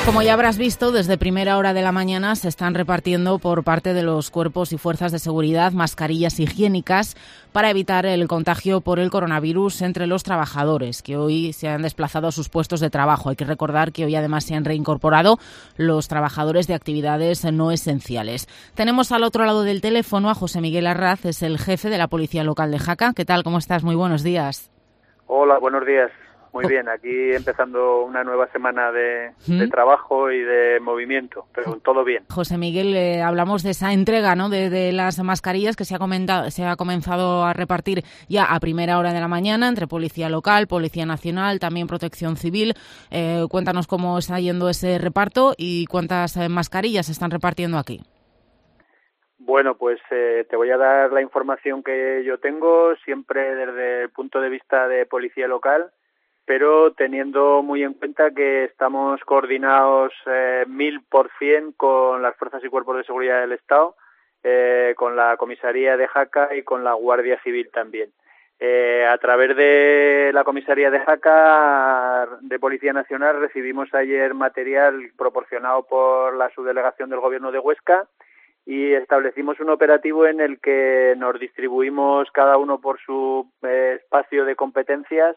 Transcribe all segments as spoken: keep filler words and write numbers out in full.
Como ya habrás visto, desde primera hora de la mañana se están repartiendo por parte de los cuerpos y fuerzas de seguridad mascarillas higiénicas para evitar el contagio por el coronavirus entre los trabajadores que hoy se han desplazado a sus puestos de trabajo. Hay que recordar que hoy además se han reincorporado los trabajadores de actividades no esenciales. Tenemos al otro lado del teléfono a José Miguel Arraz, es el jefe de la Policía Local de Jaca. ¿Qué tal? ¿Cómo estás? Muy buenos días. Hola, buenos días. Muy bien, aquí empezando una nueva semana de, de trabajo y de movimiento, pero todo bien. José Miguel, eh, hablamos de esa entrega, ¿no?, de, de las mascarillas que se ha, comentado, se ha comenzado a repartir ya a primera hora de la mañana entre Policía Local, Policía Nacional, también Protección Civil. Eh, cuéntanos cómo está yendo ese reparto y cuántas eh, mascarillas se están repartiendo aquí. Bueno, pues eh, te voy a dar la información que yo tengo, siempre desde el punto de vista de Policía Local, pero teniendo muy en cuenta que estamos coordinados eh, mil por cien con las fuerzas y cuerpos de seguridad del Estado, eh, con la comisaría de Jaca y con la Guardia Civil también. Eh, a través de la comisaría de Jaca de Policía Nacional recibimos ayer material proporcionado por la subdelegación del Gobierno de Huesca y establecimos un operativo en el que nos distribuimos cada uno por su eh, espacio de competencias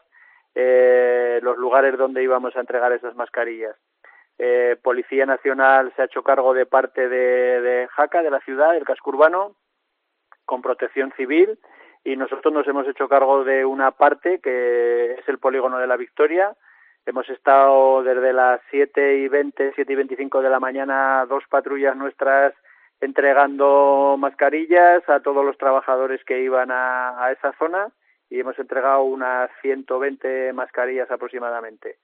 Eh, los lugares donde íbamos a entregar esas mascarillas. Eh, Policía Nacional se ha hecho cargo de parte de, de Jaca, de la ciudad, del casco urbano, con Protección Civil, y nosotros nos hemos hecho cargo de una parte que es el polígono de la Victoria. Hemos estado desde las siete y veinte, siete y veinticinco de la mañana, dos patrullas nuestras entregando mascarillas a todos los trabajadores que iban a, a esa zona, y hemos entregado unas ciento veinte mascarillas aproximadamente,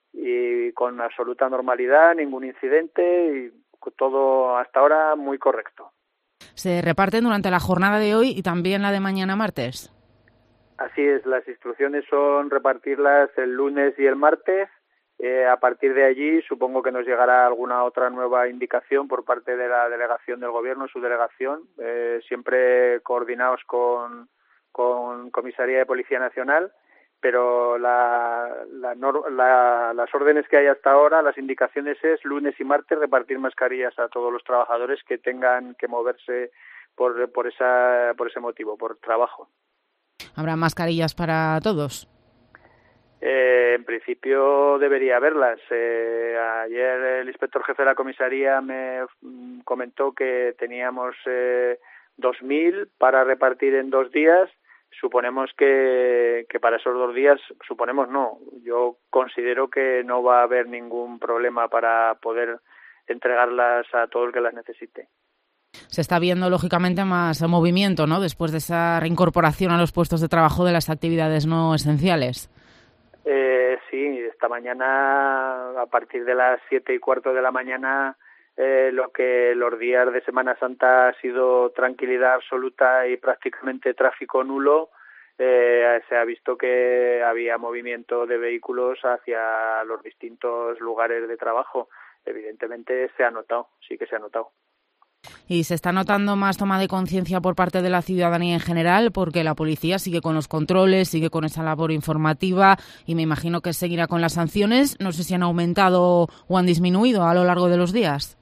y con absoluta normalidad, ningún incidente y todo hasta ahora muy correcto. ¿Se reparten durante la jornada de hoy y también la de mañana martes? Así es, las instrucciones son repartirlas el lunes y el martes. Eh, a partir de allí supongo que nos llegará alguna otra nueva indicación por parte de la delegación del Gobierno, su delegación, eh, siempre coordinados con con Comisaría de Policía Nacional, pero la, la, la, las órdenes que hay hasta ahora, las indicaciones es lunes y martes repartir mascarillas a todos los trabajadores que tengan que moverse por, por, esa, por ese motivo, por trabajo. ¿Habrá mascarillas para todos? Eh, en principio debería haberlas. Eh, ayer el inspector jefe de la comisaría me comentó que teníamos eh, dos mil para repartir en dos días. Suponemos que, que para esos dos días, suponemos no, yo considero que no va a haber ningún problema para poder entregarlas a todo el que las necesite. Se está viendo, lógicamente, más movimiento, ¿no?, después de esa reincorporación a los puestos de trabajo de las actividades no esenciales. Eh, sí, esta mañana, a partir de las siete y cuarto de la mañana, Eh, lo que los días de Semana Santa ha sido tranquilidad absoluta y prácticamente tráfico nulo. Eh, se ha visto que había movimiento de vehículos hacia los distintos lugares de trabajo. Evidentemente se ha notado, sí que se ha notado. ¿Y se está notando más toma de conciencia por parte de la ciudadanía en general? Porque la policía sigue con los controles, sigue con esa labor informativa y me imagino que seguirá con las sanciones. No sé si han aumentado o han disminuido a lo largo de los días.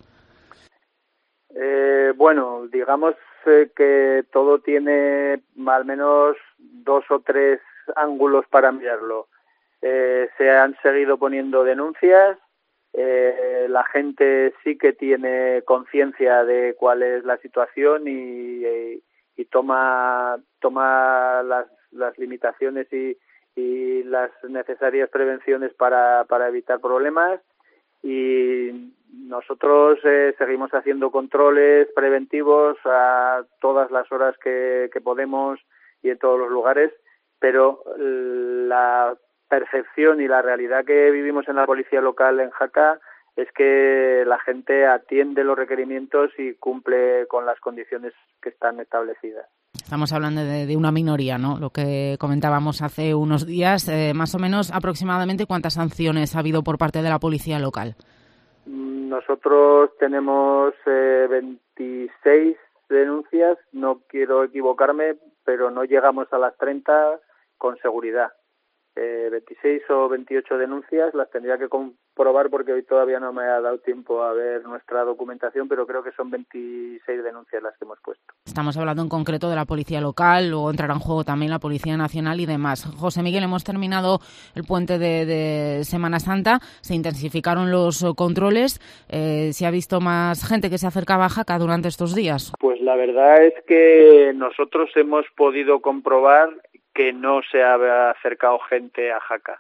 Eh, bueno, digamos eh, que todo tiene al menos dos o tres ángulos para mirarlo. Eh, se han seguido poniendo denuncias, eh, la gente sí que tiene conciencia de cuál es la situación y, y, y toma toma las, las limitaciones y, y las necesarias prevenciones para, para evitar problemas. Y nosotros eh, seguimos haciendo controles preventivos a todas las horas que, que podemos y en todos los lugares, pero la percepción y la realidad que vivimos en la policía local en Jaca es que la gente atiende los requerimientos y cumple con las condiciones que están establecidas. Estamos hablando de, de una minoría, ¿no? Lo que comentábamos hace unos días, eh, más o menos aproximadamente, ¿cuántas sanciones ha habido por parte de la policía local? Nosotros tenemos eh, veintiséis denuncias, no quiero equivocarme, pero no llegamos a las treinta con seguridad. eh, veintiséis o veintiocho denuncias. Las tendría que comprobar porque hoy todavía no me ha dado tiempo a ver nuestra documentación, pero creo que son veintiséis denuncias las que hemos puesto. Estamos hablando en concreto de la Policía Local, luego entrará en juego también la Policía Nacional y demás. José Miguel, hemos terminado el puente de, de Semana Santa, se intensificaron los controles, eh, ¿se ha visto más gente que se acercaba a Jaca durante estos días? Pues la verdad es que nosotros hemos podido comprobar que no se ha acercado gente a Jaca.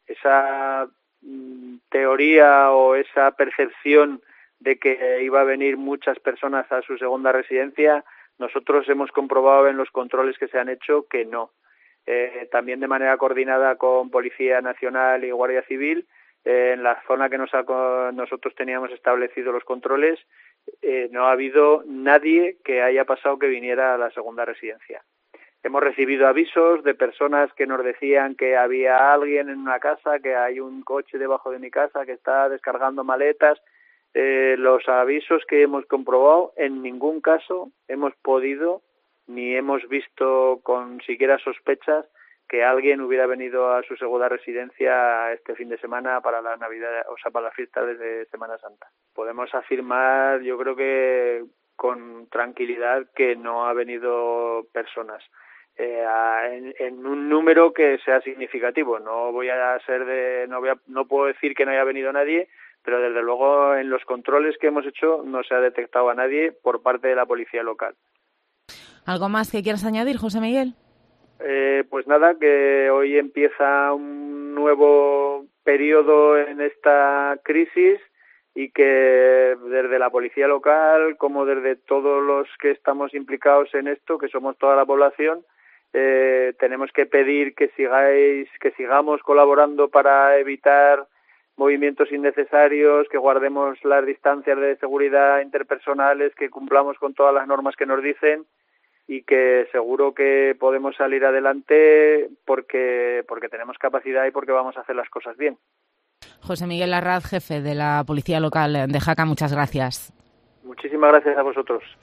Esa mm, teoría o esa percepción de que iba a venir muchas personas a su segunda residencia, nosotros hemos comprobado en los controles que se han hecho que no. Eh, también de manera coordinada con Policía Nacional y Guardia Civil, eh, en la zona que nos ha, nosotros teníamos establecido los controles, eh, no ha habido nadie que haya pasado que viniera a la segunda residencia. Hemos recibido avisos de personas que nos decían que había alguien en una casa, que hay un coche debajo de mi casa que está descargando maletas. Eh, los avisos que hemos comprobado, en ningún caso hemos podido ni hemos visto con siquiera sospechas que alguien hubiera venido a su segunda residencia este fin de semana para la Navidad, o sea, para las fiestas de Semana Santa. Podemos afirmar, yo creo que con tranquilidad, que no ha venido personas. Eh, en, en un número que sea significativo. No voy a ser de, no voy a, no puedo decir que no haya venido nadie, pero desde luego en los controles que hemos hecho no se ha detectado a nadie por parte de la policía local. ¿Algo más que quieras añadir, José Miguel? Eh, pues nada, que hoy empieza un nuevo periodo en esta crisis y que desde la policía local, como desde todos los que estamos implicados en esto, que somos toda la población, Eh, tenemos que pedir que sigáis, que sigamos colaborando para evitar movimientos innecesarios, que guardemos las distancias de seguridad interpersonales, que cumplamos con todas las normas que nos dicen y que seguro que podemos salir adelante porque, porque tenemos capacidad y porque vamos a hacer las cosas bien. José Miguel Larraz, jefe de la Policía Local de Jaca, muchas gracias. Muchísimas gracias a vosotros.